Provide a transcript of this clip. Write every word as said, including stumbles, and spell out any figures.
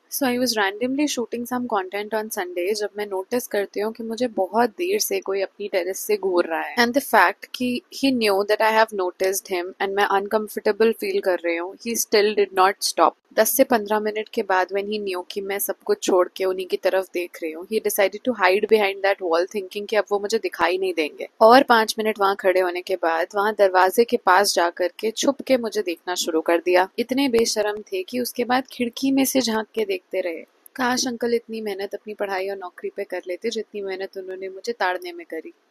So I was randomly shooting some content on Sunday जब मैं notice करती हूँ कि मुझे बहुत देर से कोई अपनी टेरेस से घूर रहा है एंड द फैक्ट कि he knew that I have noticed him and मैं अनकंफर्टेबल फील कर रही हूँ, he still did not stop. दस से पंद्रह मिनट के बाद व्हेन ही न्यू कि मैं सब कुछ छोड़ के उन्हीं की तरफ देख रही हूँ, he decided to hide behind that wall thinking कि अब वो मुझे दिखाई नहीं देंगे। और पांच मिनट वहां खड़े होने के बाद वहां दरवाजे के पास जाकर के छुप के मुझे देखना शुरू कर दिया। इतने बेशरम थे कि उसके बाद खिड़की में से झांक के देखते रहे। काश अंकल इतनी मेहनत अपनी पढ़ाई और नौकरी पे कर लेते जितनी मेहनत उन्होंने मुझे ताड़ने में करी।